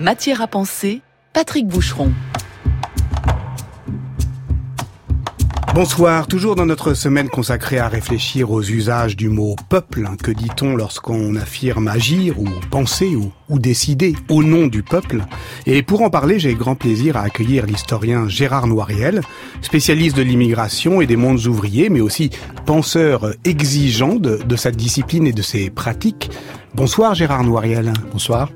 Matière à penser, Patrick Boucheron. Bonsoir, toujours dans notre semaine consacrée à réfléchir aux usages du mot « peuple ». Que dit-on lorsqu'on affirme agir ou penser ou décider au nom du peuple? Et pour en parler, j'ai grand plaisir à accueillir l'historien Gérard Noiriel, spécialiste de l'immigration et des mondes ouvriers, mais aussi penseur exigeant de sa discipline et de ses pratiques. Bonsoir Gérard Noiriel. Bonsoir.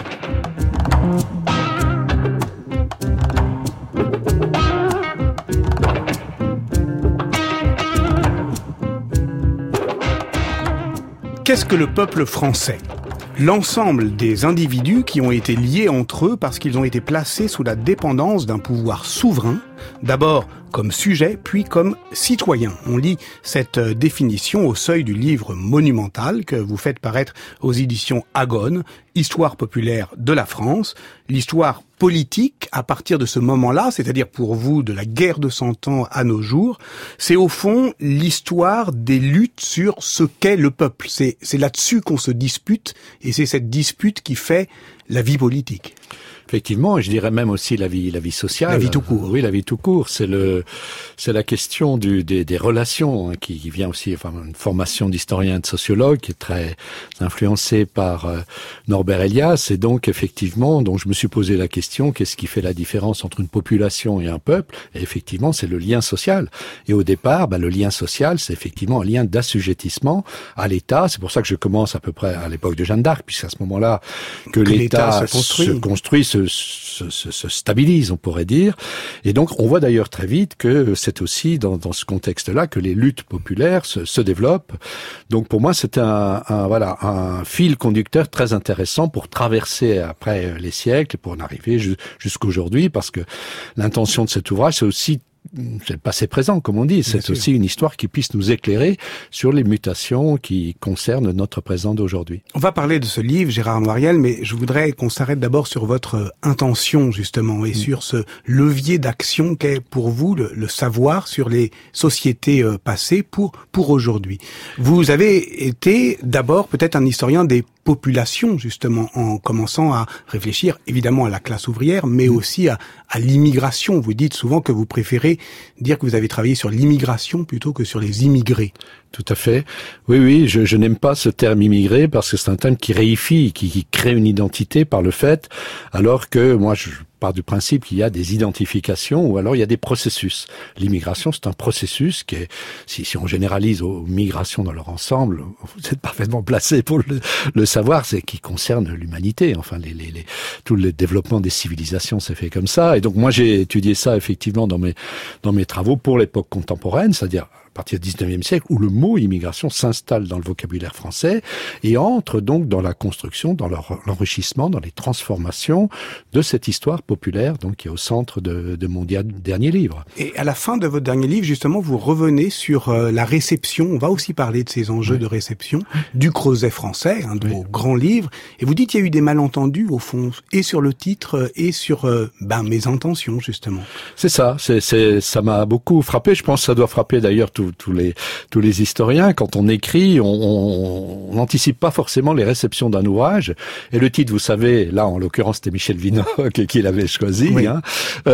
Qu'est-ce que le peuple français ? L'ensemble des individus qui ont été liés entre eux parce qu'ils ont été placés sous la dépendance d'un pouvoir souverain, d'abord comme sujet, puis comme citoyen. On lit cette définition au seuil du livre monumental que vous faites paraître aux éditions Agone, Histoire populaire de la France, l'histoire politique à partir de ce moment-là, c'est-à-dire pour vous de la guerre de 100 ans à nos jours, c'est au fond l'histoire des luttes sur ce qu'est le peuple. C'est là-dessus qu'on se dispute et c'est cette dispute qui fait la vie politique. Effectivement, et je dirais même aussi la vie sociale. La vie tout court. Oui, la vie tout court. C'est la question des relations, hein, qui vient aussi, enfin, une formation d'historien et de sociologue qui est très influencée par Norbert Elias. Et donc, effectivement, je me suis posé la question, qu'est-ce qui fait la différence entre une population et un peuple? Et effectivement, c'est le lien social. Et au départ, le lien social, c'est effectivement un lien d'assujettissement à l'État. C'est pour ça que je commence à peu près à l'époque de Jeanne d'Arc, puisqu'à ce moment-là que l'État se construit, se stabilise, on pourrait dire. Et donc, on voit d'ailleurs très vite que c'est aussi dans ce contexte-là que les luttes populaires se développent. Donc, pour moi, c'est un fil conducteur très intéressant pour traverser après les siècles, pour en arriver jusqu'aujourd'hui, parce que l'intention de cet ouvrage, c'est aussi le passé présent, comme on dit. C'est aussi une histoire qui puisse nous éclairer sur les mutations qui concernent notre présent d'aujourd'hui. On va parler de ce livre, Gérard Noiriel, mais je voudrais qu'on s'arrête d'abord sur votre intention, justement, et sur ce levier d'action qu'est pour vous le savoir sur les sociétés passées pour aujourd'hui. Vous avez été d'abord peut-être un historien des population, justement, en commençant à réfléchir évidemment à la classe ouvrière, mais aussi à l'immigration. Vous dites souvent que vous préférez dire que vous avez travaillé sur l'immigration plutôt que sur les immigrés. Tout à fait. Oui, je n'aime pas ce terme immigré parce que c'est un terme qui réifie, qui crée une identité par le fait, alors que moi je pars du principe qu'il y a des identifications ou alors il y a des processus. L'immigration, c'est un processus qui est, si on généralise aux migrations dans leur ensemble, vous êtes parfaitement placé pour le savoir, c'est qui concerne l'humanité. Enfin, tout le développement des civilisations s'est fait comme ça. Et donc moi j'ai étudié ça effectivement dans mes travaux pour l'époque contemporaine, c'est-à-dire à partir du 19e siècle, où le mot immigration s'installe dans le vocabulaire français et entre donc dans la construction, dans l'enrichissement, dans les transformations de cette histoire populaire, donc qui est au centre de mon dernier livre. Et à la fin de votre dernier livre, justement, vous revenez sur la réception. On va aussi parler de ces enjeux de réception du Creuset français, un de vos grands livres. Et vous dites qu'il y a eu des malentendus, au fond, et sur le titre et sur mes intentions, justement. C'est ça. Ça m'a beaucoup frappé. Je pense que ça doit frapper d'ailleurs tous les historiens. Quand on écrit, on n'anticipe pas forcément les réceptions d'un ouvrage. Et le titre, vous savez, là, en l'occurrence, c'était Michel Vinocq qui l'avait choisi. Oui. Hein.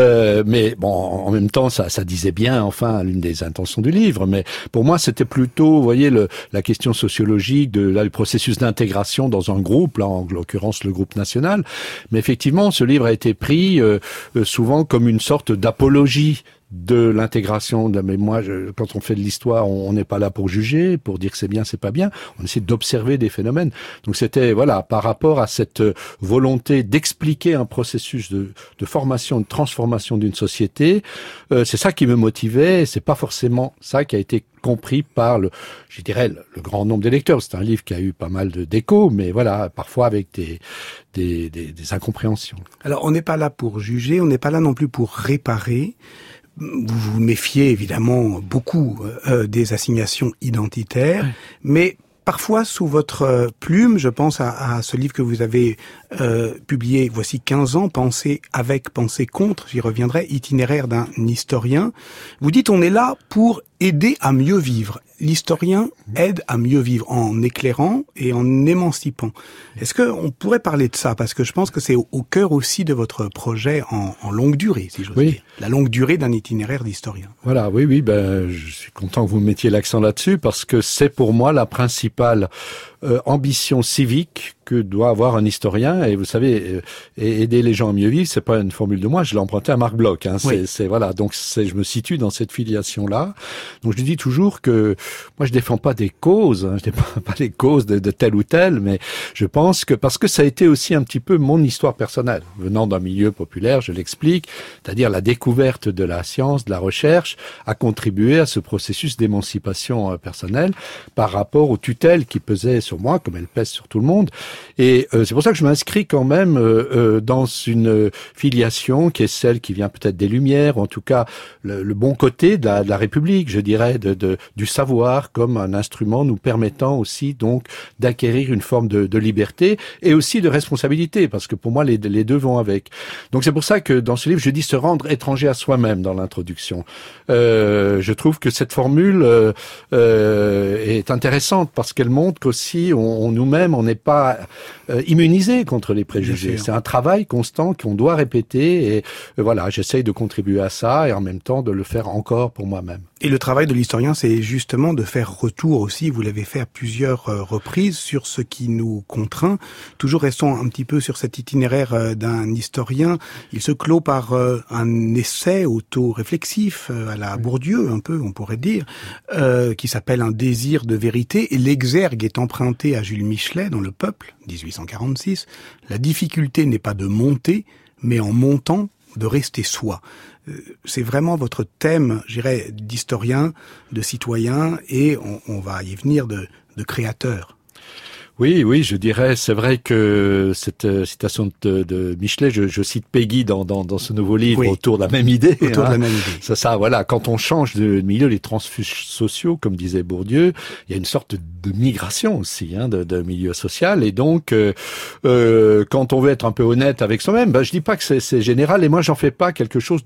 Mais bon, en même temps, ça disait bien, enfin, l'une des intentions du livre. Mais pour moi, c'était plutôt, vous voyez, la question sociologique le processus d'intégration dans un groupe, là, en l'occurrence, le groupe national. Mais effectivement, ce livre a été pris souvent comme une sorte d'apologie de l'intégration. Mais moi, quand on fait de l'histoire, on n'est pas là pour juger, pour dire que c'est bien, c'est pas bien. On essaie d'observer des phénomènes. Donc c'était, par rapport à cette volonté d'expliquer un processus de formation, de transformation d'une société, c'est ça qui me motivait. C'est pas forcément ça qui a été compris par le grand nombre de lecteurs. C'est un livre qui a eu pas mal d'échos, mais parfois avec des incompréhensions. Alors, on n'est pas là pour juger, on n'est pas là non plus pour réparer. Vous vous méfiez évidemment beaucoup des assignations identitaires, mais parfois sous votre plume, je pense à ce livre que vous avez publié voici 15 ans, Penser avec, penser contre, j'y reviendrai, itinéraire d'un historien. Vous dites on est là pour aider à mieux vivre. L'historien aide à mieux vivre en éclairant et en émancipant. Est-ce qu'on pourrait parler de ça? Parce que je pense que c'est au cœur aussi de votre projet en longue durée, si j'ose dire. La longue durée d'un itinéraire d'historien. Voilà, oui, je suis content que vous mettiez l'accent là-dessus parce que c'est pour moi la principale ambition civique que doit avoir un historien. Et vous savez, aider les gens à mieux vivre, c'est pas une formule de moi, je l'ai emprunté à Marc Bloch. Oui. Voilà, donc je me situe dans cette filiation-là. Donc je dis toujours que moi je défends pas des causes, je défends pas les causes de telle ou telle, mais je pense que parce que ça a été aussi un petit peu mon histoire personnelle, venant d'un milieu populaire, je l'explique, c'est-à-dire la découverte de la science, de la recherche, a contribué à ce processus d'émancipation personnelle par rapport aux tutelles qui pesaient sur moi, comme elles pèsent sur tout le monde. Et c'est pour ça que je m'inscris quand même dans une filiation qui est celle qui vient peut-être des Lumières, ou en tout cas le bon côté de la République, je dirais, du savoir comme un instrument nous permettant aussi donc d'acquérir une forme de liberté et aussi de responsabilité, parce que pour moi les deux vont avec. Donc c'est pour ça que dans ce livre je dis se rendre étranger à soi-même dans l'introduction. Je trouve que cette formule est intéressante parce qu'elle montre qu'aussi on nous-mêmes on n'est pas immunisé contre les préjugés. C'est un travail constant qu'on doit répéter et voilà, j'essaye de contribuer à ça et en même temps de le faire encore pour moi-même. Et le travail de l'historien, c'est justement de faire retour aussi, vous l'avez fait à plusieurs reprises, sur ce qui nous contraint. Toujours restons un petit peu sur cet itinéraire d'un historien. Il se clôt par un essai auto-réflexif à la Bourdieu, un peu, on pourrait dire, qui s'appelle Un désir de vérité. Et l'exergue est emprunté à Jules Michelet dans Le Peuple, 1846. La difficulté n'est pas de monter, mais en montant, de rester soi. C'est vraiment votre thème, je dirais, d'historien, de citoyen, et on va y venir de créateur. Oui, je dirais, c'est vrai que cette citation de Michelet, je cite Peggy dans ce nouveau livre autour de la même idée. Autour de la même idée. Ça, voilà, quand on change de milieu, les transfuges sociaux, comme disait Bourdieu, il y a une sorte de migration aussi, de milieu social. Et donc, quand on veut être un peu honnête avec soi-même, je dis pas que c'est général, et moi j'en fais pas quelque chose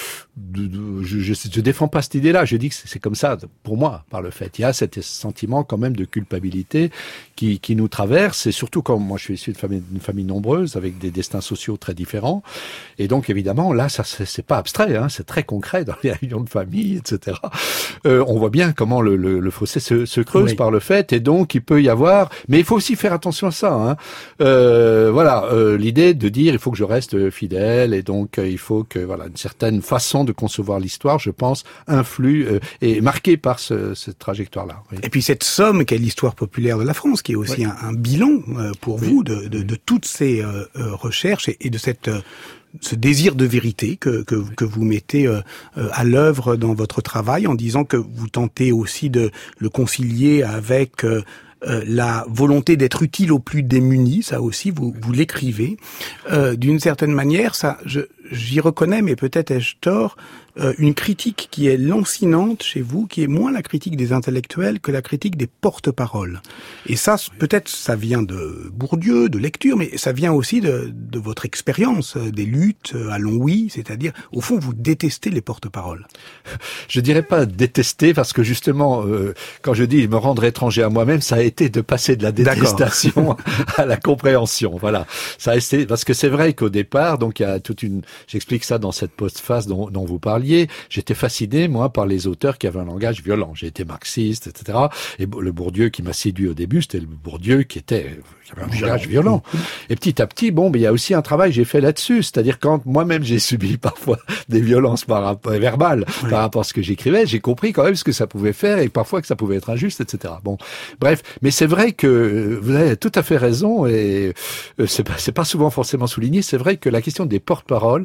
je défends pas cette idée-là. Je dis que c'est comme ça, pour moi, par le fait. Il y a cet sentiment quand même de culpabilité qui nous traverse, et surtout quand moi je suis issu d'une famille nombreuse avec des destins sociaux très différents, et donc évidemment là ça c'est pas abstrait, c'est très concret dans les réunions de famille, etc. On voit bien comment le fossé se creuse par le fait, et donc il peut y avoir, mais il faut aussi faire attention à ça. L'idée de dire il faut que je reste fidèle, et donc il faut que une certaine façon de concevoir l'histoire, je pense, influe et marquée par cette trajectoire-là. Oui. Et puis cette somme qu'est l'histoire populaire de la France, qui est aussi un bilan pour vous de toutes ces recherches et de ce désir de vérité que vous mettez à l'œuvre dans votre travail, en disant que vous tentez aussi de le concilier avec la volonté d'être utile aux plus démunis. Ça aussi vous l'écrivez. D'une certaine manière, ça j'y reconnais, mais peut-être ai-je tort, une critique qui est lancinante chez vous, qui est moins la critique des intellectuels que la critique des porte-paroles. Et ça, peut-être, ça vient de Bourdieu, de lecture, mais ça vient aussi de votre expérience, des luttes à Longwy, c'est-à-dire, au fond, vous détestez les porte-paroles. Je dirais pas détester, parce que justement, quand je dis me rendre étranger à moi-même, ça a été de passer de la détestation à la compréhension. Voilà. Ça a été, parce que c'est vrai qu'au départ, donc il y a j'explique ça dans cette postface dont vous parliez. J'étais fasciné, moi, par les auteurs qui avaient un langage violent. J'ai été marxiste, etc. Et le Bourdieu qui m'a séduit au début, c'était le Bourdieu qui avait un langage violent. Et petit à petit, il y a aussi un travail que j'ai fait là-dessus. C'est-à-dire quand moi-même j'ai subi parfois des violences verbales par rapport à ce que j'écrivais, j'ai compris quand même ce que ça pouvait faire et parfois que ça pouvait être injuste, etc. Bon, bref. Mais c'est vrai que vous avez tout à fait raison, et c'est pas souvent forcément souligné. C'est vrai que la question des porte-paroles,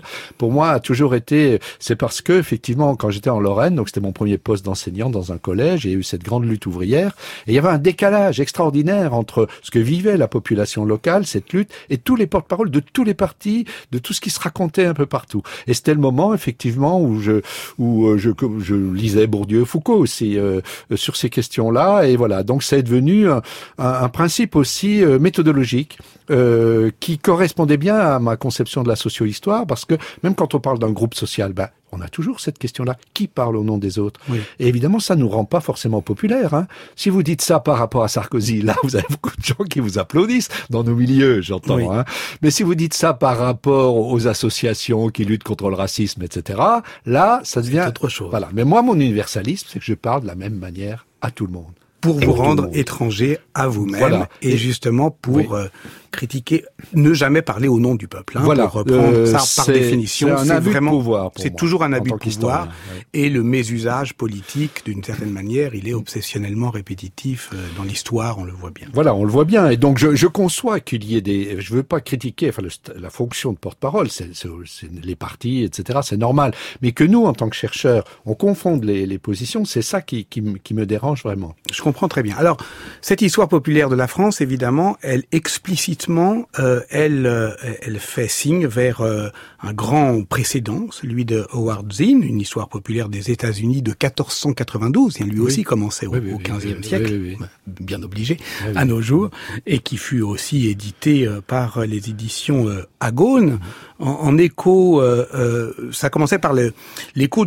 pour moi a toujours été, c'est parce que effectivement quand j'étais en Lorraine, donc c'était mon premier poste d'enseignant dans un collège, il y a eu cette grande lutte ouvrière et il y avait un décalage extraordinaire entre ce que vivait la population locale, cette lutte, et tous les porte-paroles de tous les partis, de tout ce qui se racontait un peu partout. Et c'était le moment effectivement où je lisais Bourdieu, Foucault aussi sur ces questions-là, et voilà. Donc ça est devenu un principe aussi méthodologique qui correspondait bien à ma conception de la socio-histoire, parce que même quand on parle d'un groupe social, on a toujours cette question-là, qui parle au nom des autres? Oui. Et évidemment, ça nous rend pas forcément populaires. Hein. Si vous dites ça par rapport à Sarkozy, là, vous avez beaucoup de gens qui vous applaudissent, dans nos milieux, j'entends. Oui. Hein. Mais si vous dites ça par rapport aux associations qui luttent contre le racisme, etc., là, ça devient autre chose. Voilà. Mais moi, mon universalisme, c'est que je parle de la même manière à tout le monde. Pour vous rendre étranger à vous-même, voilà. Et justement pour critiquer, ne jamais parler au nom du peuple. Hein, voilà. Pour reprendre ça par définition, c'est vraiment de pouvoir. C'est toujours un abus de pouvoir, et le mésusage politique, d'une certaine manière, il est obsessionnellement répétitif dans l'histoire, on le voit bien. Voilà, on le voit bien, et donc je conçois qu'il y ait des, je veux pas critiquer, enfin la fonction de porte-parole, c'est les partis, etc. C'est normal, mais que nous, en tant que chercheurs, on confonde les positions, c'est ça qui me dérange vraiment. Je comprends très bien. Alors, cette histoire populaire de la France, évidemment, elle explicitement, elle fait signe vers un grand précédent, celui de Howard Zinn, une histoire populaire des États-Unis de 1492. Il lui aussi commençait au XVe siècle, bien obligé, à nos jours, et qui fut aussi édité par les éditions Agone. En écho, ça commençait par l'écho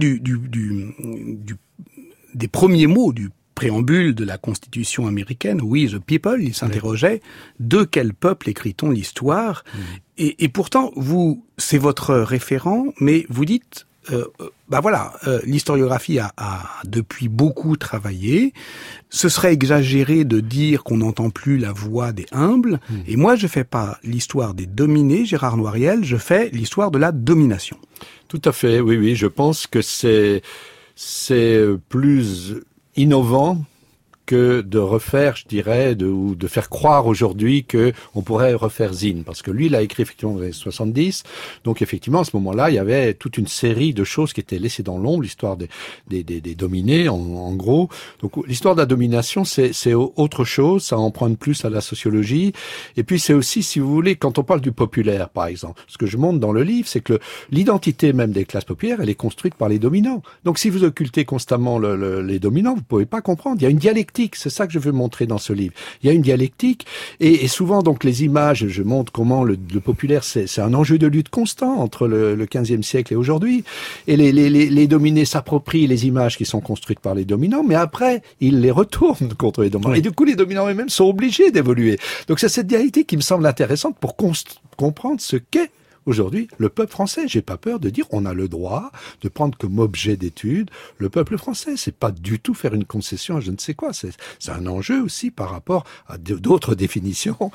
des premiers mots du préambule de la Constitution américaine, We the People, il s'interrogeait, de quel peuple écrit-on l'histoire? Et pourtant, c'est votre référent, mais vous dites, l'historiographie a depuis beaucoup travaillé. Ce serait exagéré de dire qu'on n'entend plus la voix des humbles. Et moi, je fais pas l'histoire des dominés, Gérard Noiriel, je fais l'histoire de la domination. Tout à fait, oui, je pense que c'est plus innovant que de refaire, je dirais, ou de faire croire aujourd'hui que on pourrait refaire Zinn, parce que lui, il a écrit effectivement dans les années 70, donc effectivement, à ce moment-là, il y avait toute une série de choses qui étaient laissées dans l'ombre, l'histoire des dominés, en gros. Donc, l'histoire de la domination, c'est autre chose, ça emprunte plus à la sociologie, et puis c'est aussi, si vous voulez, quand on parle du populaire, par exemple, ce que je montre dans le livre, c'est que l'identité même des classes populaires, elle est construite par les dominants. Donc, si vous occultez constamment les dominants, vous pouvez pas comprendre. Il y a une dialectique. C'est ça que je veux montrer dans ce livre. Il y a une dialectique, et souvent donc les images, je montre comment le populaire c'est un enjeu de lutte constant entre le XVe siècle et aujourd'hui. Et les dominés s'approprient les images qui sont construites par les dominants, mais après ils les retournent contre les dominants. Oui. Et du coup les dominants eux-mêmes sont obligés d'évoluer. Donc c'est cette dialectique qui me semble intéressante pour comprendre ce qu'est aujourd'hui, le peuple français, j'ai pas peur de dire, on a le droit de prendre comme objet d'étude le peuple français. C'est pas du tout faire une concession à je ne sais quoi. C'est un enjeu aussi par rapport à d'autres définitions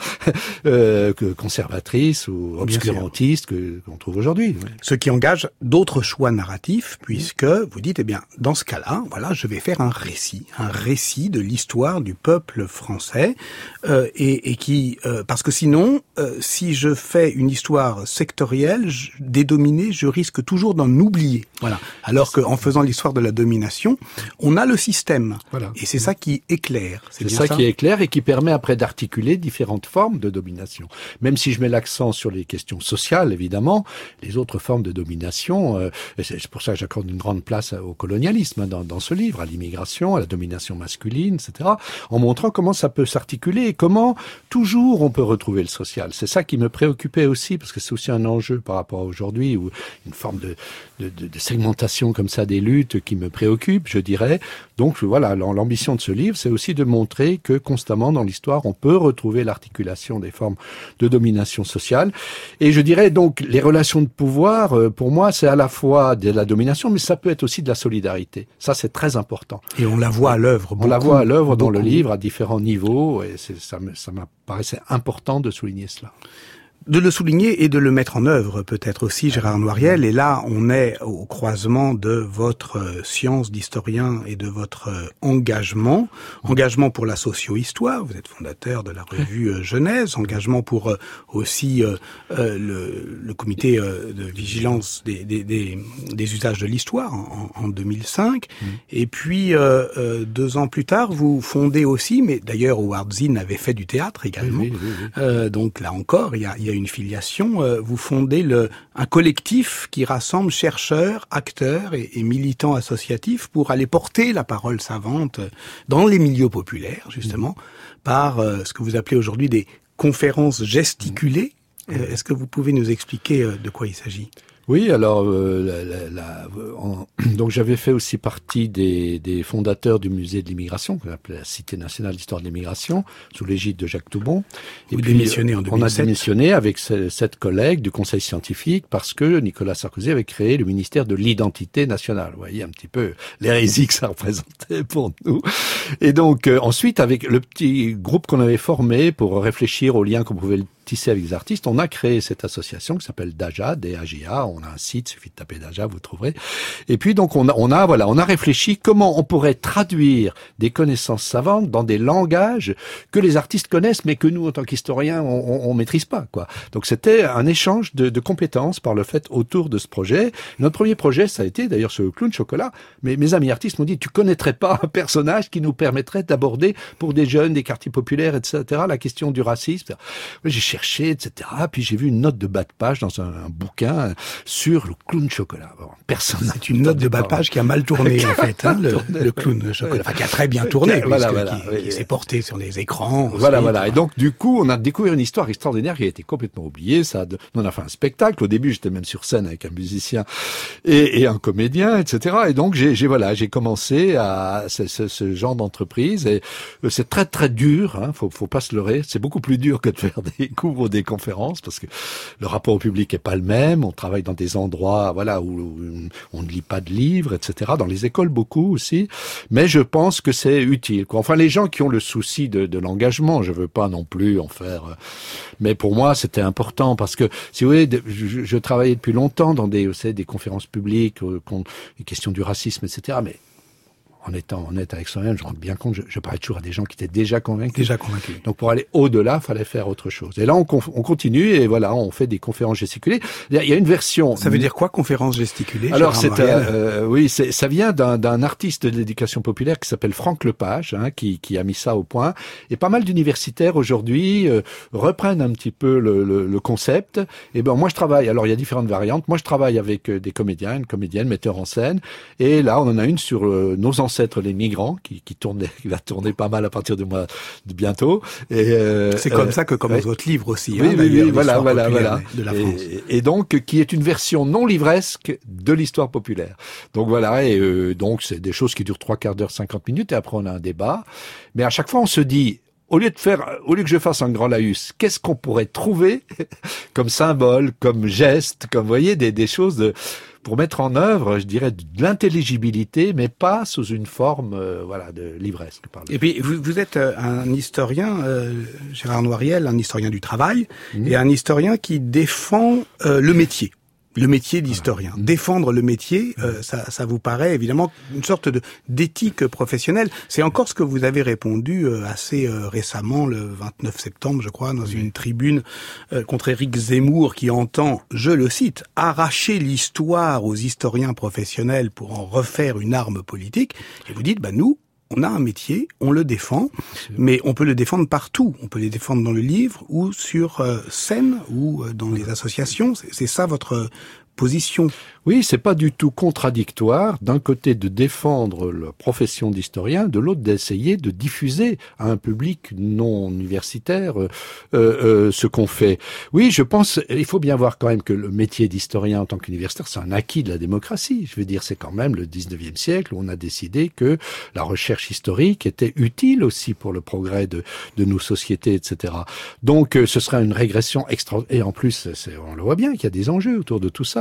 conservatrices ou obscurantistes qu'on trouve aujourd'hui. Oui. Ce qui engage d'autres choix narratifs, puisque vous dites, dans ce cas-là, voilà, je vais faire un récit de l'histoire du peuple français, et qui, parce que sinon, si je fais une histoire sectorielle, des dominés, je risque toujours d'en oublier. Voilà. Alors qu'en faisant l'histoire de la domination, on a le système. Voilà. Et c'est ça qui éclaire. C'est ça qui éclaire et qui permet après d'articuler différentes formes de domination. Même si je mets l'accent sur les questions sociales, évidemment, les autres formes de domination, c'est pour ça que j'accorde une grande place au colonialisme dans ce livre, à l'immigration, à la domination masculine, etc., en montrant comment ça peut s'articuler et comment toujours on peut retrouver le social. C'est ça qui me préoccupait aussi, parce que c'est aussi un enjeu par rapport à aujourd'hui, ou une forme de segmentation comme ça des luttes qui me préoccupe, je dirais. Donc voilà, l'ambition de ce livre, c'est aussi de montrer que constamment dans l'histoire, on peut retrouver l'articulation des formes de domination sociale. Et je dirais donc, les relations de pouvoir, pour moi, c'est à la fois de la domination, mais ça peut être aussi de la solidarité. Ça, c'est très important. Et on la voit à l'œuvre. On la voit à l'œuvre dans le livre, à différents niveaux, et ça m'a paraissait important de souligner cela. de le souligner et de le mettre en œuvre, peut-être aussi, Gérard Noiriel. Et là, on est au croisement de votre science d'historien et de votre engagement. Engagement pour la socio-histoire. Vous êtes fondateur de la revue Genèse. Engagement pour aussi le comité de vigilance des usages de l'histoire en 2005. Et puis, 2 ans plus tard, vous fondez aussi, mais d'ailleurs, Howard Zinn avait fait du théâtre également. Oui. Donc là encore, il y a une filiation. Vous fondez un collectif qui rassemble chercheurs, acteurs et militants associatifs pour aller porter la parole savante dans les milieux populaires, justement, par ce que vous appelez aujourd'hui des conférences gesticulées. Est-ce que vous pouvez nous expliquer de quoi il s'agit ? Oui, alors donc j'avais fait aussi partie des fondateurs du musée de l'immigration, qu'on appelait la Cité nationale d'histoire de l'immigration, sous l'égide de Jacques Toubon. Et puis démissionné en 2007. On a démissionné avec 7 collègues du Conseil scientifique parce que Nicolas Sarkozy avait créé le ministère de l'identité nationale. Vous voyez un petit peu l'hérésie que ça représentait pour nous. Et donc ensuite, avec le petit groupe qu'on avait formé pour réfléchir aux liens qu'on pouvait tisser avec les artistes, on a créé cette association qui s'appelle DAJA, D-A-J-A. On a un site, il suffit de taper DAJA, vous trouverez. Et puis donc on a réfléchi comment on pourrait traduire des connaissances savantes dans des langages que les artistes connaissent, mais que nous, en tant qu'historiens, on maîtrise pas, quoi. Donc c'était un échange de compétences par le fait autour de ce projet. Notre premier projet, ça a été d'ailleurs ce clown chocolat. Mais mes amis artistes m'ont dit, tu connaîtrais pas un personnage qui nous permettrait d'aborder pour des jeunes, des quartiers populaires, etc., la question du racisme. J'ai cherché, etc. Puis j'ai vu une note de bas de page dans un bouquin sur le clown chocolat. Bon, personne. C'est une note de bas de page qui a mal tourné, en fait, hein, le clown chocolat. Enfin, qui a très bien tourné, qui s'est porté sur les écrans. Voilà. Et donc, du coup, on a découvert une histoire extraordinaire qui a été complètement oubliée. On a fait un spectacle. Au début, j'étais même sur scène avec un musicien et un comédien, etc. Et donc, j'ai commencé à ce genre d'entreprise. Et c'est très, très dur, hein. Faut pas se leurrer. C'est beaucoup plus dur que de faire des cours ou des conférences parce que le rapport au public est pas le même. On travaille dans des endroits, où on ne lit pas de livres, etc. Dans les écoles, beaucoup aussi. Mais je pense que c'est utile, quoi. Enfin, les gens qui ont le souci de l'engagement, je veux pas non plus en faire. Mais pour moi, c'était important parce que, si vous voulez, je travaillais depuis longtemps dans des conférences publiques, les questions du racisme, etc. Mais en étant honnête avec soi-même, je me rends bien compte, je parlais toujours à des gens qui étaient déjà convaincus. Donc pour aller au-delà, fallait faire autre chose. Et là, on continue et voilà, on fait des conférences gesticulées. Il y a une version. Ça veut dire quoi, conférences gesticulées? Alors ça vient d'un artiste de l'éducation populaire qui s'appelle Franck Lepage, hein, qui a mis ça au point. Et pas mal d'universitaires aujourd'hui reprennent un petit peu le concept. Et ben moi je travaille. Alors il y a différentes variantes. Moi je travaille avec des comédiens, une comédienne, metteur en scène. Et là on en a une sur nos ancêtres les migrants qui va tourner pas mal à partir de bientôt. Et c'est comme ça que commence votre livre aussi. Oui, voilà. De la France. Et donc qui est une version non livresque de l'histoire populaire. Donc voilà, et donc c'est des choses qui durent 3/4 d'heure, 50 minutes, et après on a un débat. Mais à chaque fois on se dit, au lieu que je fasse un grand laïus, qu'est-ce qu'on pourrait trouver comme symbole, comme geste, comme, vous voyez, des choses pour mettre en œuvre, je dirais, de l'intelligibilité, mais pas sous une forme, de livresque. Et puis, vous êtes un historien, Gérard Noiriel, un historien du travail, et un historien qui défend le métier. Le métier d'historien. Défendre le métier, ça vous paraît évidemment une sorte d'éthique professionnelle. C'est encore ce que vous avez répondu assez récemment, le 29 septembre, je crois, dans une tribune contre Éric Zemmour, qui entend, je le cite, arracher l'histoire aux historiens professionnels pour en refaire une arme politique. Et vous dites, nous, on a un métier, on le défend, mais on peut le défendre partout. On peut le défendre dans le livre ou sur scène ou dans les associations. C'est ça votre position? Oui, c'est pas du tout contradictoire d'un côté de défendre la profession d'historien, de l'autre d'essayer de diffuser à un public non universitaire ce qu'on fait. Oui, je pense, il faut bien voir quand même que le métier d'historien en tant qu'universitaire, c'est un acquis de la démocratie. Je veux dire, c'est quand même le 19e siècle où on a décidé que la recherche historique était utile aussi pour le progrès de nos sociétés, etc. Donc, ce serait une régression extra. Et en plus, on le voit bien qu'il y a des enjeux autour de tout ça.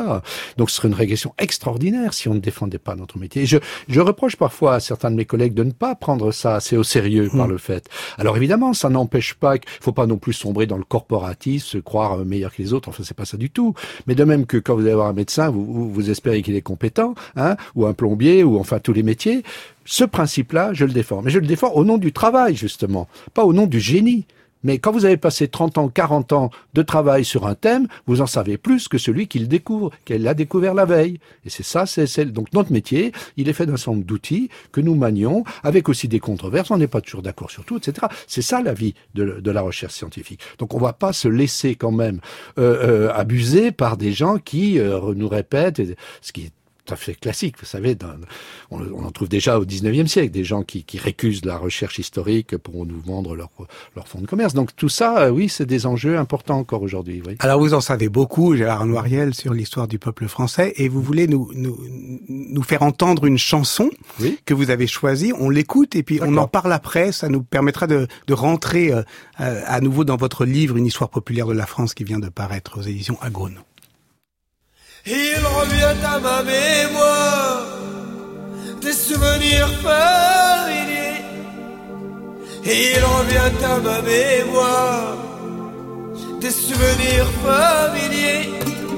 ça. Donc ce serait une régression extraordinaire si on ne défendait pas notre métier. Et je reproche parfois à certains de mes collègues de ne pas prendre ça assez au sérieux par le fait. Alors évidemment, ça n'empêche pas qu'il faut pas non plus sombrer dans le corporatisme, se croire meilleur que les autres. Enfin, c'est pas ça du tout. Mais de même que quand vous allez voir un médecin, vous espérez qu'il est compétent, hein, ou un plombier, ou enfin tous les métiers. Ce principe-là, je le défends. Mais je le défends au nom du travail, justement, pas au nom du génie. Mais quand vous avez passé 30 ans, 40 ans de travail sur un thème, vous en savez plus que celui qui le découvre, qu'elle a découvert la veille. Et c'est ça, donc notre métier, il est fait d'un certain nombre d'outils que nous manions, avec aussi des controverses, on n'est pas toujours d'accord sur tout, etc. C'est ça la vie de la recherche scientifique. Donc on va pas se laisser quand même abuser par des gens qui nous répètent, ce qui est tout à fait classique, vous savez, on en trouve déjà au 19e siècle, des gens qui récusent la recherche historique pour nous vendre leur fonds de commerce. Donc tout ça, oui, c'est des enjeux importants encore aujourd'hui. Oui. Alors vous en savez beaucoup, Gérard Noiriel, sur l'histoire du peuple français, et vous voulez nous faire entendre une chanson que vous avez choisie. On l'écoute et puis on en parle après. Ça nous permettra de rentrer à nouveau dans votre livre, Une histoire populaire de la France, qui vient de paraître aux éditions Agone. Il revient à ma mémoire des souvenirs familiers. Il revient à ma mémoire des souvenirs familiers.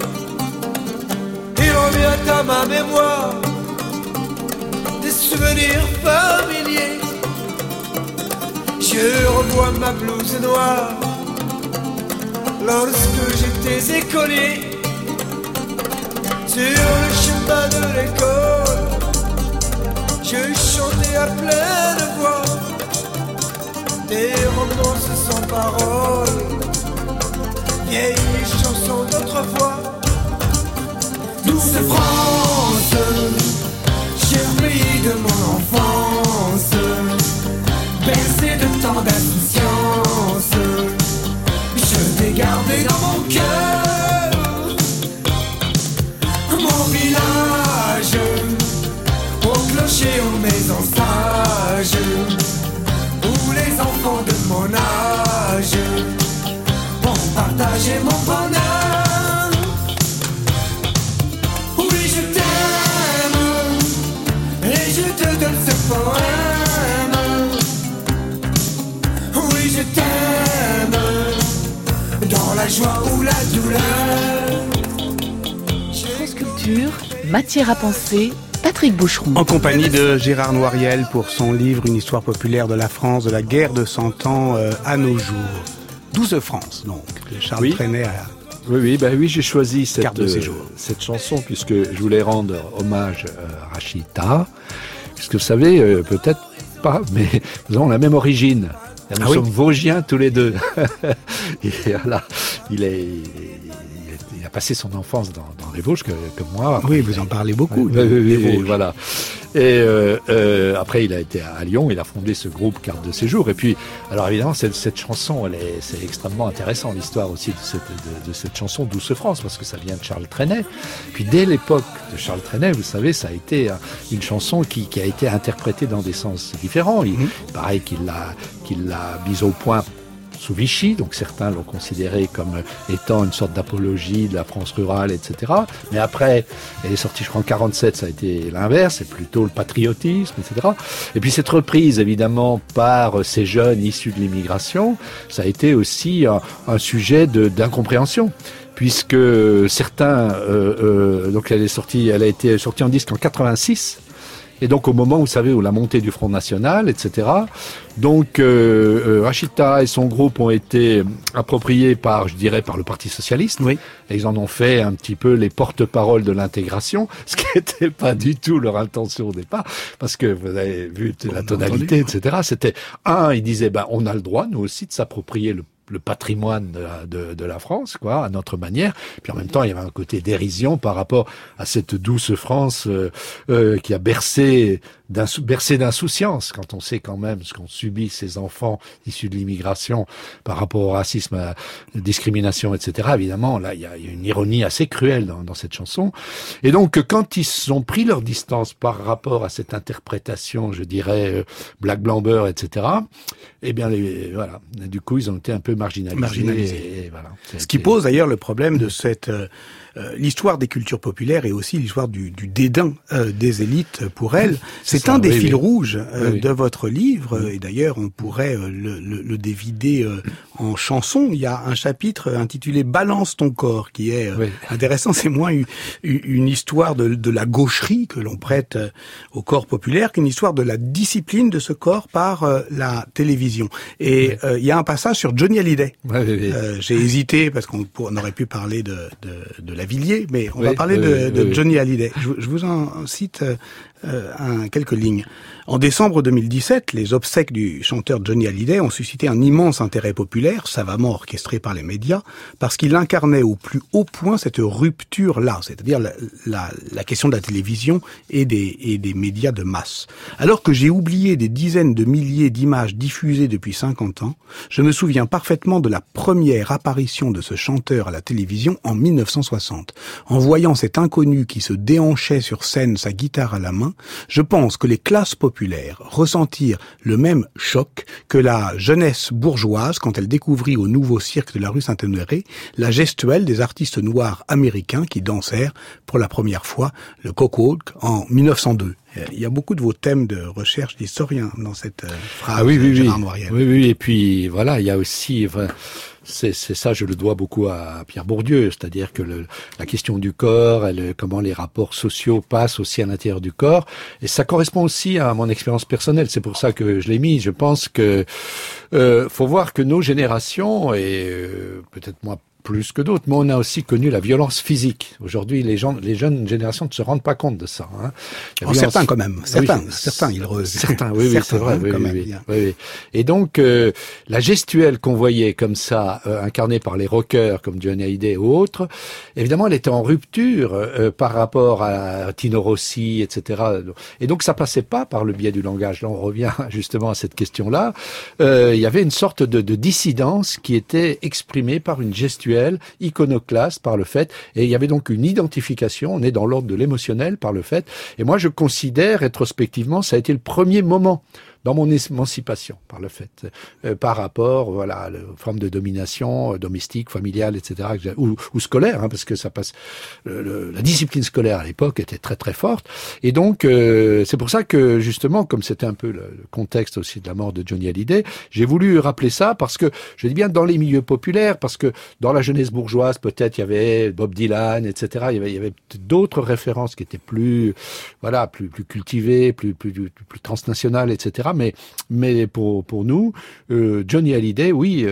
Il revient à ma mémoire des souvenirs familiers. Je revois ma blouse noire lorsque j'étais écolier. Sur le chemin de l'école, je chantais à pleine voix des romances sans paroles, vieilles chansons d'autrefois. Douce France, cher pays de mon enfance, bercé de tant d'insouciance, je t'ai gardé dans mon cœur. Mon village, au clocher, aux maisons sages, où les enfants de mon âge ont partagé mon bonheur. Oui, je t'aime, et je te donne ce poème. Oui, je t'aime, dans la joie ou la douleur. Matière à penser, Patrick Boucheron. En compagnie de Gérard Noiriel pour son livre Une histoire populaire de la France, de la guerre de 100 ans à nos jours. Douce France, donc, de Charles Trenet à... Oui, j'ai choisi cette chanson puisque je voulais rendre hommage à Rachita. Puisque vous savez, peut-être pas, mais nous avons la même origine. Nous sommes Vosgiens tous les deux. Et voilà, il a passé son enfance dans les Vosges comme moi. Oui, vous en parlez beaucoup. Oui, voilà. Et après, il a été à Lyon, il a fondé ce groupe Carte de séjour. Et puis, alors évidemment, cette chanson, c'est extrêmement intéressant, l'histoire aussi de cette chanson Douce France, parce que ça vient de Charles Trenet. Puis dès l'époque de Charles Trenet, vous savez, ça a été une chanson qui a été interprétée dans des sens différents. Il paraît qu'il l'a mise au point sous Vichy, donc certains l'ont considéré comme étant une sorte d'apologie de la France rurale, etc. Mais après, elle est sortie, je crois, en 47, ça a été l'inverse, c'est plutôt le patriotisme, etc. Et puis cette reprise, évidemment, par ces jeunes issus de l'immigration, ça a été aussi un sujet d'incompréhension. Puisque certains, donc elle a été sortie en disque en 86. Et donc au moment, vous savez, où la montée du Front National, etc. Donc Rachita et son groupe ont été appropriés par le Parti Socialiste. Oui. Et ils en ont fait un petit peu les porte-paroles de l'intégration, ce qui n'était pas du tout leur intention au départ, parce que vous avez vu la tonalité, etc. C'était ils disaient, on a le droit, nous aussi, de s'approprier le patrimoine de la France, quoi, à notre manière. Puis en même temps, il y avait un côté dérision par rapport à cette douce France qui a bercé bercé d'insouciance quand on sait quand même ce qu'ont subi ces enfants issus de l'immigration par rapport au racisme, à la discrimination, etc. Évidemment, là, il y a une ironie assez cruelle dans cette chanson. Et donc, quand ils ont pris leur distance par rapport à cette interprétation, je dirais, Black Blamber, etc., eh bien, voilà. Du coup, ils ont été un peu marginalisés. Et voilà. Ce qui pose d'ailleurs le problème de cette l'histoire des cultures populaires et aussi l'histoire du dédain des élites pour elles. C'est un des fils rouges de votre livre, et d'ailleurs on pourrait le dévider en chansons. Il y a un chapitre intitulé « Balance ton corps » qui est intéressant. C'est moins une histoire de la gaucherie que l'on prête au corps populaire qu'une histoire de la discipline de ce corps par la télévision. Et il y a un passage sur Johnny Hallyday. J'ai hésité parce qu'on aurait pu parler de Lavilliers, mais on va parler de Johnny Hallyday. Je vous en cite quelques lignes. En décembre 2017, les obsèques du chanteur Johnny Hallyday ont suscité un immense intérêt populaire, savamment orchestré par les médias, parce qu'il incarnait au plus haut point cette rupture-là, c'est-à-dire la question de la télévision et des médias de masse. Alors que j'ai oublié des dizaines de milliers d'images diffusées depuis 50 ans, je me souviens parfaitement de la première apparition de ce chanteur à la télévision en 1960. En voyant cet inconnu qui se déhanchait sur scène, sa guitare à la main, je pense que les classes populaires ressentirent le même choc que la jeunesse bourgeoise quand elle découvrit au nouveau cirque de la rue Saint-Honoré la gestuelle des artistes noirs américains qui dansèrent pour la première fois le Coco en 1902. Il y a beaucoup de vos thèmes de recherche d'historiens dans cette phrase. Gérard Noiriel. Oui, et puis voilà, il y a aussi... C'est ça, je le dois beaucoup à Pierre Bourdieu, c'est-à-dire que la question du corps, comment les rapports sociaux passent aussi à l'intérieur du corps, et ça correspond aussi à mon expérience personnelle. C'est pour ça que je l'ai mis. Je pense que faut voir que nos générations, et peut-être moi plus que d'autres, mais on a aussi connu la violence physique. Aujourd'hui, les jeunes générations ne se rendent pas compte de ça. Hein. Certains quand même. Certains, oui, c'est vrai. Oui. Et donc, la gestuelle qu'on voyait comme ça, incarnée par les rockers comme Johnny Hallyday ou autres, évidemment, elle était en rupture par rapport à Tino Rossi, etc. Et donc, ça passait pas par le biais du langage. Là, on revient justement à cette question-là. Il y avait une sorte de dissidence qui était exprimée par une gestuelle iconoclaste par le fait, et il y avait donc une identification, on est dans l'ordre de l'émotionnel par le fait, et moi je considère rétrospectivement, ça a été le premier moment dans mon émancipation par le fait, par rapport, aux formes de domination domestique, familiale, etc., ou scolaire, parce que ça passe. La discipline scolaire à l'époque était très très forte, et donc c'est pour ça que justement, comme c'était un peu le contexte aussi de la mort de Johnny Hallyday, j'ai voulu rappeler ça parce que je dis bien dans les milieux populaires, parce que dans la jeunesse bourgeoise, peut-être il y avait Bob Dylan, etc. Il y avait d'autres références qui étaient plus cultivées, plus transnationales, etc. Mais pour nous, Johnny Hallyday, oui,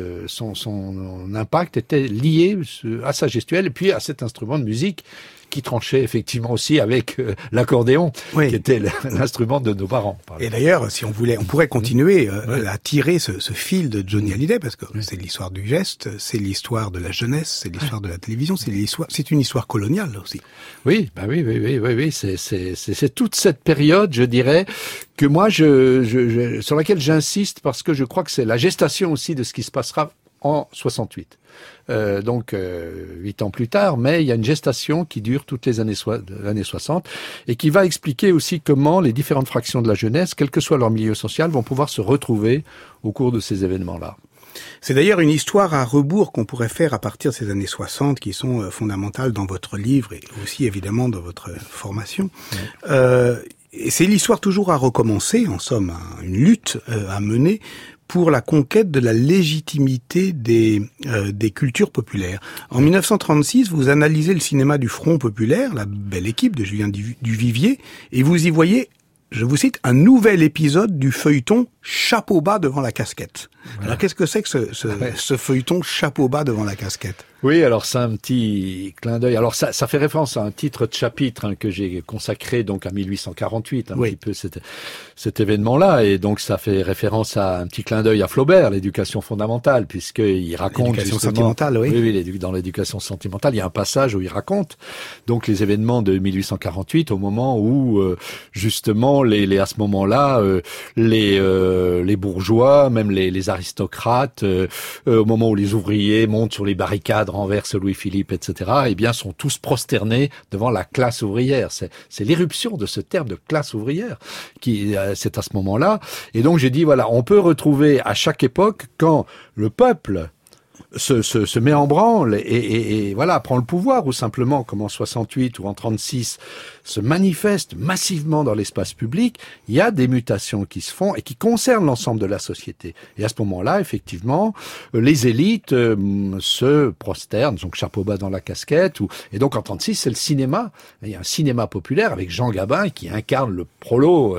son impact était lié à sa gestuelle et puis à cet instrument de musique qui tranchait effectivement aussi avec l'accordéon, qui était l'instrument de nos parents. Et d'ailleurs, si on voulait, on pourrait continuer à tirer ce fil de Johnny Hallyday, parce que c'est l'histoire du geste, c'est l'histoire de la jeunesse, c'est l'histoire de la télévision, c'est une histoire coloniale aussi. Oui, c'est toute cette période, je dirais, que moi, sur laquelle j'insiste, parce que je crois que c'est la gestation aussi de ce qui se passera en 68. Donc 8 ans plus tard, mais il y a une gestation qui dure toutes les années 60 et qui va expliquer aussi comment les différentes fractions de la jeunesse, quel que soit leur milieu social, vont pouvoir se retrouver au cours de ces événements-là. C'est d'ailleurs une histoire à rebours qu'on pourrait faire à partir de ces années 60 qui sont fondamentales dans votre livre et aussi évidemment dans votre formation. Et c'est l'histoire toujours à recommencer, en somme, une lutte à mener pour la conquête de la légitimité des cultures populaires. En 1936, vous analysez le cinéma du Front populaire, La Belle Équipe de Julien Duvivier, et vous y voyez, je vous cite, un nouvel épisode du feuilleton chapeau bas devant la casquette. Voilà. Alors qu'est-ce que c'est que ce feuilleton chapeau bas devant la casquette? Oui, alors c'est un petit clin d'œil. Alors ça fait référence à un titre de chapitre que j'ai consacré donc à 1848, petit peu cet événement-là, et donc ça fait référence à un petit clin d'œil à Flaubert, l'éducation fondamentale, puisqu'il raconte l'éducation sentimentale, oui. Oui, dans l'éducation sentimentale, il y a un passage où il raconte donc les événements de 1848, au moment où justement à ce moment-là les bourgeois, même les aristocrates, au moment où les ouvriers montent sur les barricades, renversent Louis-Philippe, etc., eh bien, sont tous prosternés devant la classe ouvrière. C'est l'éruption de ce terme de classe ouvrière qui, c'est à ce moment-là. Et donc, j'ai dit, voilà, on peut retrouver à chaque époque, quand le peuple se met en branle et voilà, prend le pouvoir, ou simplement, comme en 68 ou en 36, se manifeste massivement dans l'espace public, il y a des mutations qui se font et qui concernent l'ensemble de la société. Et à ce moment-là, effectivement, les élites se prosternent, donc chapeau bas dans la casquette, et donc en 36, c'est le cinéma. Il y a un cinéma populaire avec Jean Gabin qui incarne le prolo,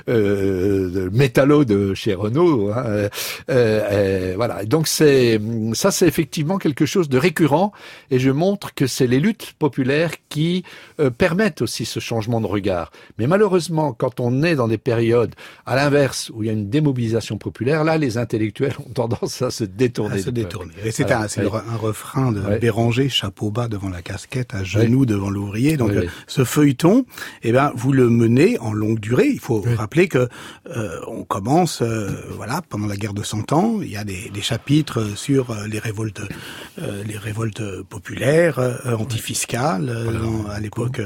le métallo de chez Renault. Voilà. Et donc c'est effectivement quelque chose de récurrent, et je montre que c'est les luttes populaires qui permettent aussi ce changement de regard. Mais malheureusement, quand on est dans des périodes à l'inverse où il y a une démobilisation populaire, là, les intellectuels ont tendance à se détourner. Et c'est un refrain de Béranger, chapeau bas devant la casquette, à genoux devant l'ouvrier. Donc ce feuilleton, eh ben, vous le menez en longue durée. Il faut rappeler que on commence, pendant la guerre de 100 ans, il y a des chapitres sur les révoltes populaires, antifiscales, à l'époque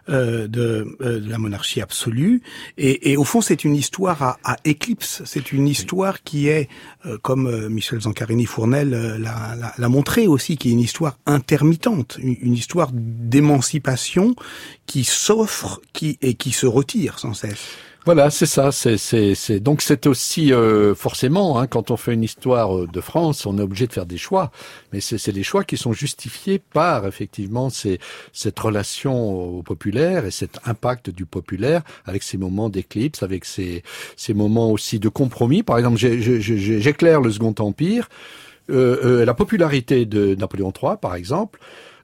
de la monarchie absolue, et au fond c'est une histoire à éclipse, c'est une histoire qui est, comme Michel Zancarini-Fournel l'a montré aussi, qui est une histoire intermittente, une histoire d'émancipation qui s'offre et qui se retire sans cesse. Voilà, c'est ça. Donc c'est aussi forcément, quand on fait une histoire de France, on est obligé de faire des choix, mais c'est des choix qui sont justifiés par effectivement cette relation au populaire et cet impact du populaire, avec ces moments d'éclipse, avec ces moments aussi de compromis. Par exemple, j'éclaire le Second Empire, la popularité de Napoléon III, par exemple.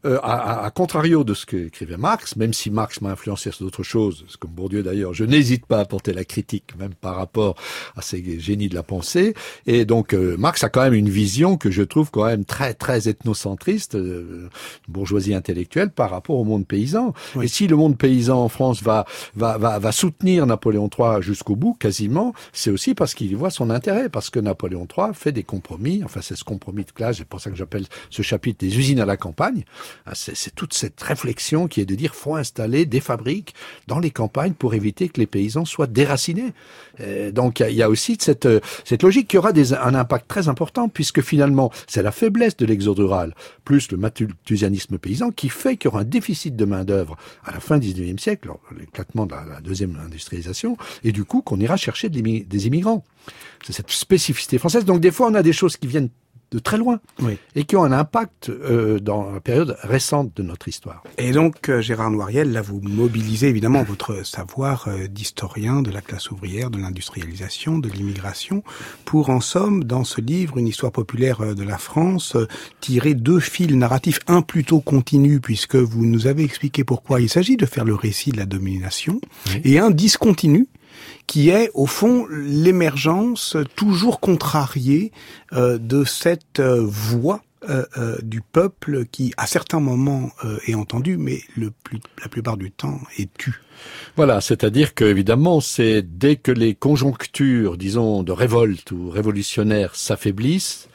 À contrario de ce qu'écrivait Marx, même si Marx m'a influencé sur d'autres choses, comme Bourdieu d'ailleurs, je n'hésite pas à porter la critique, même par rapport à ces génies de la pensée. Et donc Marx a quand même une vision que je trouve quand même très très ethnocentriste, bourgeoisie intellectuelle par rapport au monde paysan. Oui. Et si le monde paysan en France va soutenir Napoléon III jusqu'au bout, quasiment, c'est aussi parce qu'il y voit son intérêt, parce que Napoléon III fait des compromis. Enfin, c'est ce compromis de classe. C'est pour ça que j'appelle ce chapitre des usines à la campagne. C'est toute cette réflexion qui est de dire faut installer des fabriques dans les campagnes pour éviter que les paysans soient déracinés. Donc il y a aussi cette logique qui aura un impact très important, puisque finalement c'est la faiblesse de l'exode rural plus le malthusianisme paysan qui fait qu'il y aura un déficit de main d'œuvre à la fin du XIXe siècle, l'éclatement de la deuxième industrialisation, et du coup qu'on ira chercher des immigrants. C'est cette spécificité française. Donc des fois on a des choses qui viennent de très loin, et qui ont un impact dans la période récente de notre histoire. Et donc, Gérard Noiriel, là, vous mobilisez évidemment votre savoir d'historien de la classe ouvrière, de l'industrialisation, de l'immigration, pour, en somme, dans ce livre, une histoire populaire de la France, tirer deux fils narratifs, un plutôt continu, puisque vous nous avez expliqué pourquoi il s'agit de faire le récit de la domination, et un discontinu, qui est, au fond, l'émergence toujours contrariée de cette voix du peuple qui, à certains moments, est entendue, mais la plupart du temps est tue. Voilà, c'est-à-dire que évidemment, c'est dès que les conjonctures, disons, de révolte ou révolutionnaires s'affaiblissent,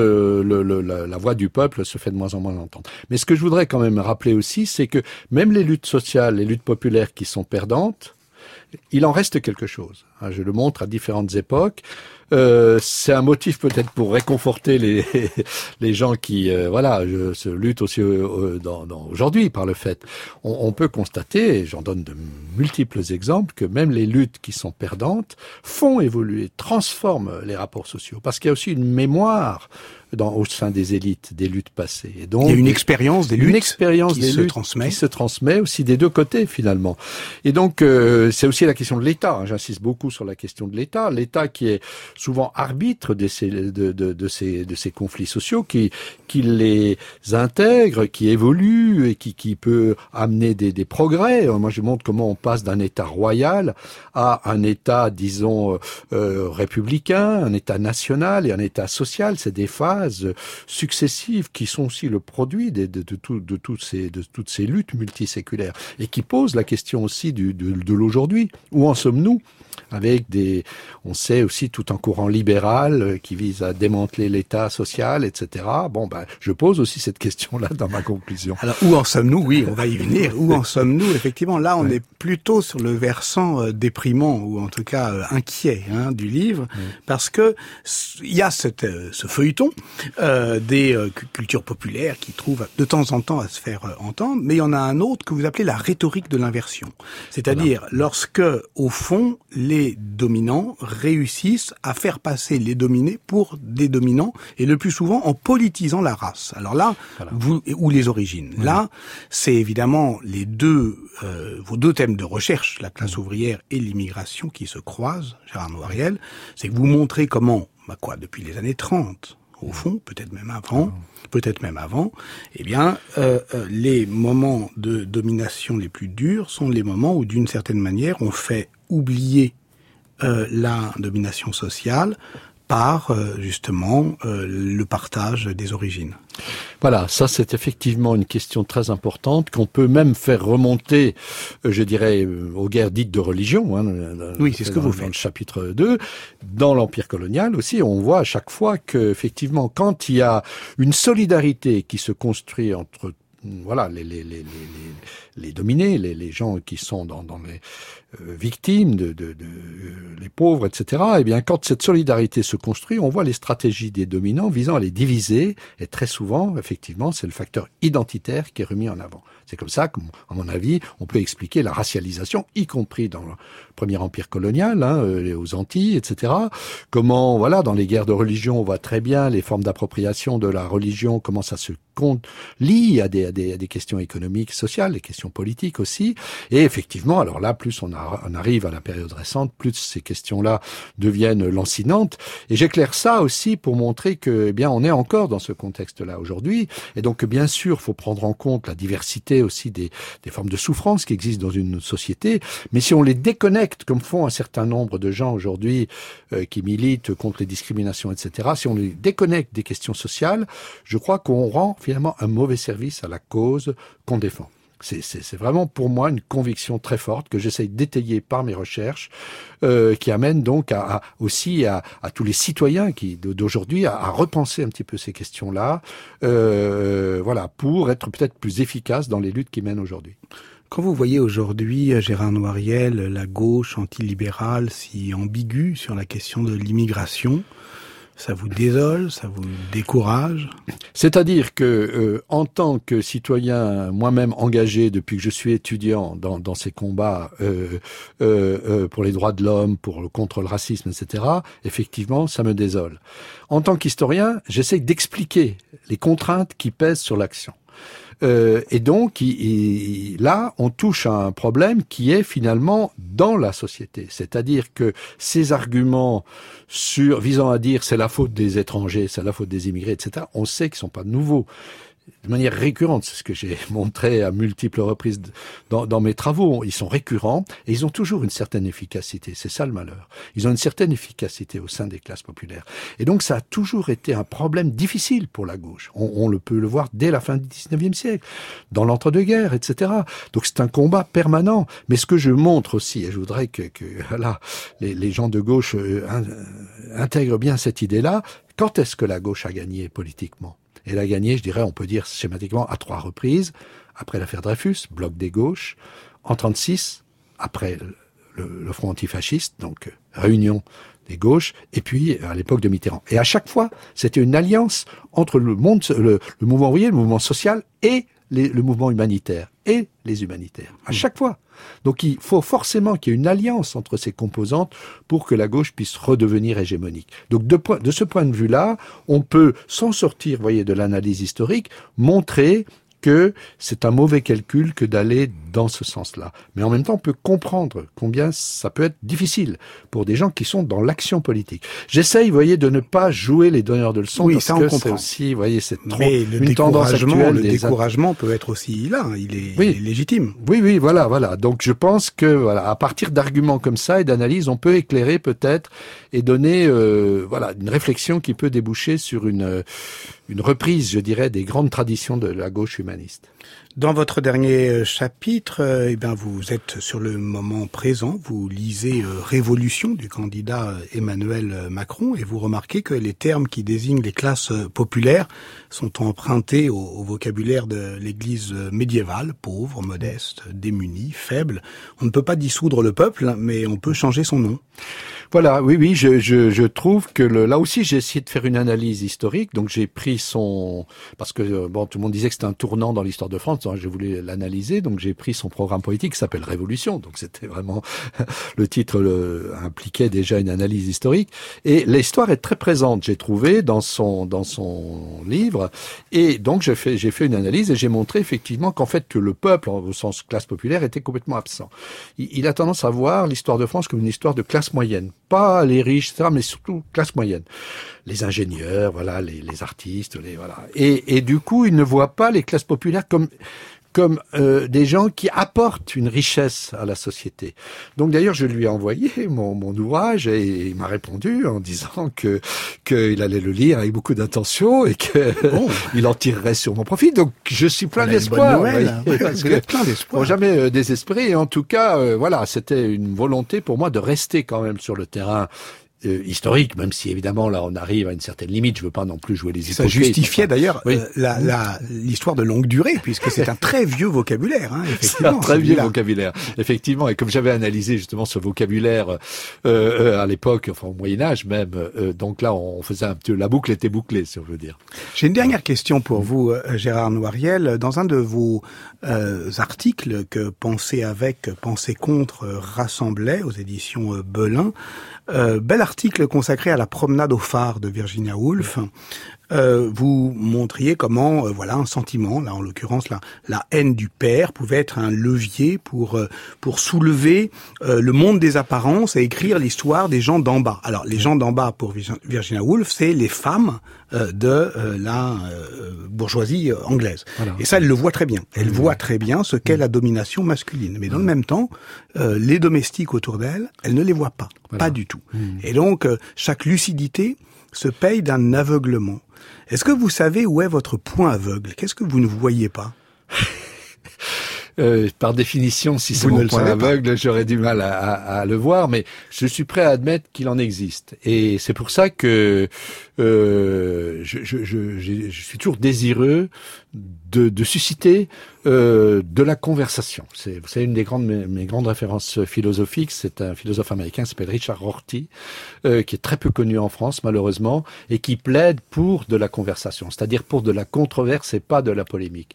la voix du peuple se fait de moins en moins entendre. Mais ce que je voudrais quand même rappeler aussi, c'est que même les luttes sociales, les luttes populaires qui sont perdantes, il en reste quelque chose. Je le montre à différentes époques. C'est un motif peut-être pour réconforter les gens qui se luttent aussi aujourd'hui par le fait. On peut constater, et j'en donne de multiples exemples, que même les luttes qui sont perdantes font évoluer, transforment les rapports sociaux. Parce qu'il y a aussi une mémoire au sein des élites, des luttes passées. Et donc, il y a une expérience des luttes qui se transmet aussi des deux côtés finalement. Et donc c'est aussi la question de l'État. Hein. J'insiste beaucoup sur la question de l'État. L'État qui est souvent arbitre de ces conflits sociaux, qui les intègre, qui évolue et qui peut amener des progrès. Moi, je montre comment on passe d'un État royal à un État, disons, républicain, un État national et un État social. C'est des phases successives qui sont aussi le produit de toutes ces luttes multiséculaires et qui posent la question aussi de l'aujourd'hui. Où en sommes-nous avec on sait aussi tout un courant libéral qui vise à démanteler l'État social, etc. Bon, je pose aussi cette question-là dans ma conclusion. Alors, où en sommes-nous? Oui, on va y venir. Où en sommes-nous? Effectivement, là, on est plutôt sur le versant déprimant, ou en tout cas inquiet, du livre, parce que il y a ce feuilleton des cultures populaires qui trouvent de temps en temps à se faire entendre, mais il y en a un autre que vous appelez la rhétorique de l'inversion. C'est-à-dire, lorsque, au fond, les dominants réussissent à faire passer les dominés pour des dominants, et le plus souvent en politisant la race. Alors là, ou les origines. Là, c'est évidemment vos deux thèmes de recherche, la classe ouvrière et l'immigration, qui se croisent, Gérard Noiriel. C'est que vous montrez comment, depuis les années 30, au fond, peut-être même avant, eh bien, les moments de domination les plus durs sont les moments où, d'une certaine manière, on fait oublier la domination sociale par justement le partage des origines. Voilà, ça c'est effectivement une question très importante qu'on peut même faire remonter, je dirais, aux guerres dites de religion. Oui, c'est ce que vous faites. Dans le chapitre 2, dans l'Empire colonial aussi, on voit à chaque fois que effectivement, quand il y a une solidarité qui se construit entre les dominés, les gens qui sont dans les victimes, les pauvres, etc. Eh bien, quand cette solidarité se construit, on voit les stratégies des dominants visant à les diviser, et très souvent, effectivement, c'est le facteur identitaire qui est remis en avant. C'est comme ça qu'à mon avis, on peut expliquer la racialisation, y compris dans le premier empire colonial, aux Antilles, etc. Comment, dans les guerres de religion, on voit très bien les formes d'appropriation de la religion, comment ça se lie à des questions économiques, sociales, des questions politiques aussi. Et effectivement, alors là, plus on arrive à la période récente, plus ces questions-là deviennent lancinantes. Et j'éclaire ça aussi pour montrer que, on est encore dans ce contexte-là aujourd'hui. Et donc, bien sûr, faut prendre en compte la diversité aussi des formes de souffrance qui existent dans une société. Mais si on les déconnecte, comme font un certain nombre de gens aujourd'hui qui militent contre les discriminations, etc., si on les déconnecte des questions sociales, je crois qu'on rend finalement un mauvais service à la cause qu'on défend. C'est vraiment pour moi une conviction très forte que j'essaye d'étayer par mes recherches, qui amène donc aussi à tous les citoyens d'aujourd'hui à repenser un petit peu ces questions-là, pour être peut-être plus efficaces dans les luttes qui mènent aujourd'hui. Quand vous voyez aujourd'hui, Gérard Noiriel, la gauche antilibérale si ambiguë sur la question de l'immigration, ça vous désole, ça vous décourage? C'est-à-dire que, en tant que citoyen, moi-même engagé depuis que je suis étudiant dans ces combats pour les droits de l'homme, contre le racisme, etc., effectivement, ça me désole. En tant qu'historien, j'essaie d'expliquer les contraintes qui pèsent sur l'action. Et donc, là, on touche à un problème qui est finalement dans la société. C'est-à-dire que ces arguments visant à dire c'est la faute des étrangers, c'est la faute des immigrés, etc., on sait qu'ils sont pas nouveaux. De manière récurrente, c'est ce que j'ai montré à multiples reprises dans mes travaux. Ils sont récurrents et ils ont toujours une certaine efficacité. C'est ça le malheur. Ils ont une certaine efficacité au sein des classes populaires. Et donc ça a toujours été un problème difficile pour la gauche. On peut le voir dès la fin du 19e siècle, dans l'entre-deux-guerres, etc. Donc c'est un combat permanent. Mais ce que je montre aussi, et je voudrais que les gens de gauche intègrent bien cette idée-là, quand est-ce que la gauche a gagné politiquement ? Elle a gagné, je dirais, on peut dire schématiquement, à 3 reprises. Après l'affaire Dreyfus, bloc des gauches. En 1936, après le front antifasciste, donc réunion des gauches. Et puis, à l'époque de Mitterrand. Et à chaque fois, c'était une alliance entre le mouvement ouvrier, le mouvement social et le mouvement humanitaire et les humanitaires. À chaque fois. Donc il faut forcément qu'il y ait une alliance entre ces composantes pour que la gauche puisse redevenir hégémonique. Donc de ce point de vue-là, on peut, sans sortir, vous voyez, de l'analyse historique, montrer que c'est un mauvais calcul que d'aller dans ce sens-là. Mais en même temps, on peut comprendre combien ça peut être difficile pour des gens qui sont dans l'action politique. J'essaye, vous voyez, de ne pas jouer les donneurs de leçons, parce que c'est aussi, vous voyez, c'est trop une tendance actuelle. Le découragement peut être aussi là, il est légitime. Oui, voilà. Donc je pense que, voilà, à partir d'arguments comme ça et d'analyses, on peut éclairer peut-être et donner, une réflexion qui peut déboucher sur une reprise, je dirais, des grandes traditions de la gauche humaniste. Dans votre dernier chapitre, vous êtes sur le moment présent, vous lisez Révolution du candidat Emmanuel Macron et vous remarquez que les termes qui désignent les classes populaires sont empruntés au vocabulaire de l'Église médiévale, pauvre, modeste, démunie, faible. On ne peut pas dissoudre le peuple, mais on peut changer son nom. Voilà, oui, je trouve que là aussi j'ai essayé de faire une analyse historique, donc j'ai pris parce que tout le monde disait que c'était un tournant dans l'histoire de France, donc je voulais l'analyser, donc j'ai pris son programme politique qui s'appelle Révolution, donc c'était vraiment le titre impliquait déjà une analyse historique, et l'histoire est très présente, j'ai trouvé dans son livre, et donc j'ai fait une analyse et j'ai montré effectivement qu'en fait que le peuple au sens classe populaire était complètement absent. Il a tendance à voir l'histoire de France comme une histoire de classe moyenne. Pas les riches, etc., mais surtout classe moyenne. Les ingénieurs, voilà, les artistes, voilà. Et du coup, ils ne voient pas les classes populaires comme des gens qui apportent une richesse à la société. Donc d'ailleurs, je lui ai envoyé mon ouvrage et il m'a répondu en disant qu'il allait le lire avec beaucoup d'attention et qu'il en tirerait sur mon profit. Donc je suis plein d'espoir. Vous êtes plein d'espoir. Bon, jamais désespéré. Et en tout cas, c'était une volonté pour moi de rester quand même sur le terrain historique, même si évidemment là on arrive à une certaine limite, je veux pas non plus jouer les hypocrites. Ça justifiait d'ailleurs l'histoire de longue durée, puisque c'est un très vieux vocabulaire, effectivement. C'est un très vieux vocabulaire, effectivement, et comme j'avais analysé justement ce vocabulaire à l'époque, enfin au Moyen-Âge même, donc là on faisait un peu, la boucle était bouclée, si on veut dire. J'ai une dernière question pour vous, Gérard Noiriel. Dans un de vos articles que Penser avec, Penser contre rassemblait aux éditions Belin, bel article consacré à la promenade au phare de Virginia Woolf. Vous montriez comment, un sentiment, là en l'occurrence la haine du père, pouvait être un levier pour soulever le monde des apparences et écrire l'histoire des gens d'en bas. Alors les gens d'en bas pour Virginia Woolf, c'est les femmes de la bourgeoisie anglaise. Voilà. Et ça, elle le voit très bien. Elle voit très bien ce qu'est la domination masculine. Mais dans le même temps, les domestiques autour d'elle, elle ne les voit pas. Voilà. Pas du tout. Et donc, chaque lucidité se paye d'un aveuglement. Est-ce que vous savez où est votre point aveugle? Qu'est-ce que vous ne voyez pas? Par définition, si c'est mon point aveugle, j'aurais du mal à le voir, mais je suis prêt à admettre qu'il en existe. Et c'est pour ça que je suis toujours désireux de susciter de la conversation. C'est une des mes grandes références philosophiques. C'est un philosophe américain qui s'appelle Richard Rorty, qui est très peu connu en France malheureusement, et qui plaide pour de la conversation, c'est-à-dire pour de la controverse et pas de la polémique.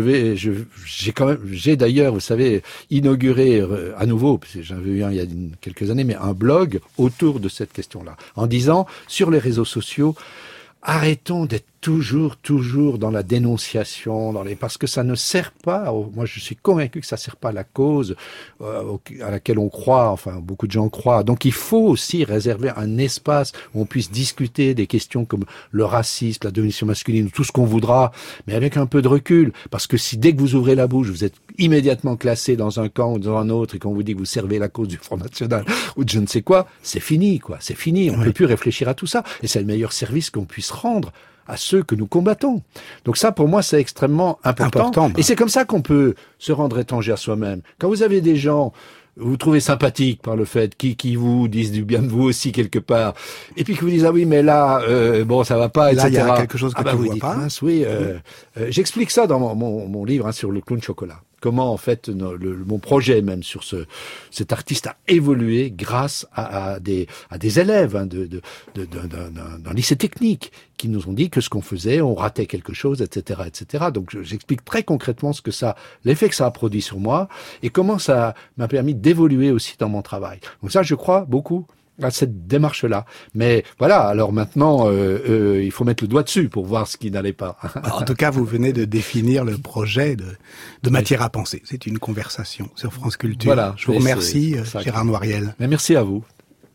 J'ai d'ailleurs, vous savez, inauguré à nouveau, parce que j'avais eu un il y a quelques années, mais un blog autour de cette question-là, en disant sur les réseaux sociaux, arrêtons d'être toujours dans la dénonciation, parce que ça ne sert pas. Moi, je suis convaincu que ça sert pas à la cause à laquelle on croit. Enfin, beaucoup de gens croient. Donc, il faut aussi réserver un espace où on puisse discuter des questions comme le racisme, la domination masculine, tout ce qu'on voudra, mais avec un peu de recul. Parce que si dès que vous ouvrez la bouche, vous êtes immédiatement classé dans un camp ou dans un autre, et qu'on vous dit que vous servez la cause du Front National ou de je ne sais quoi, c'est fini, quoi. C'est fini. On ne peut plus réfléchir à tout ça. Et c'est le meilleur service qu'on puisse rendre à ceux que nous combattons. Donc ça, pour moi, c'est extrêmement important. Et c'est comme ça qu'on peut se rendre étranger à soi-même. Quand vous avez des gens, vous trouvez sympathiques par le fait, qui vous disent du bien de vous aussi quelque part, et puis que vous disent ah oui mais là ça va pas, etc. Là il y a quelque chose que tu vois dites, pas. J'explique ça dans mon livre sur le clown chocolat. comment en fait mon projet même sur cet artiste a évolué grâce à des élèves d'un lycée technique qui nous ont dit que ce qu'on faisait, on ratait quelque chose, etc., etc. Donc j'explique très concrètement l'effet que ça a produit sur moi et comment ça m'a permis d'évoluer aussi dans mon travail. Donc ça, je crois beaucoup à cette démarche-là. Mais voilà, alors maintenant, il faut mettre le doigt dessus pour voir ce qui n'allait pas. En tout cas, vous venez de définir le projet de Matière à penser. C'est une conversation sur France Culture. Voilà, je vous remercie, Gérard Noiriel. Mais merci à vous.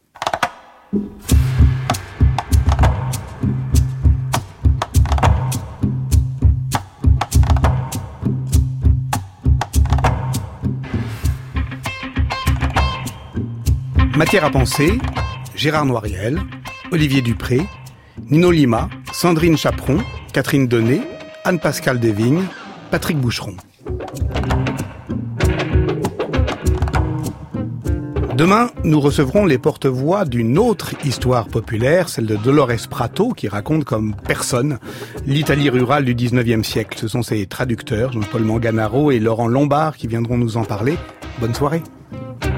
Matière à penser, Gérard Noiriel, Olivier Dupré, Nino Lima, Sandrine Chaperon, Catherine Donnet, Anne-Pascale Desvignes, Patrick Boucheron. Demain, nous recevrons les porte-voix d'une autre histoire populaire, celle de Dolores Prato, qui raconte comme personne l'Italie rurale du 19e siècle. Ce sont ses traducteurs, Jean-Paul Manganaro et Laurent Lombard, qui viendront nous en parler. Bonne soirée.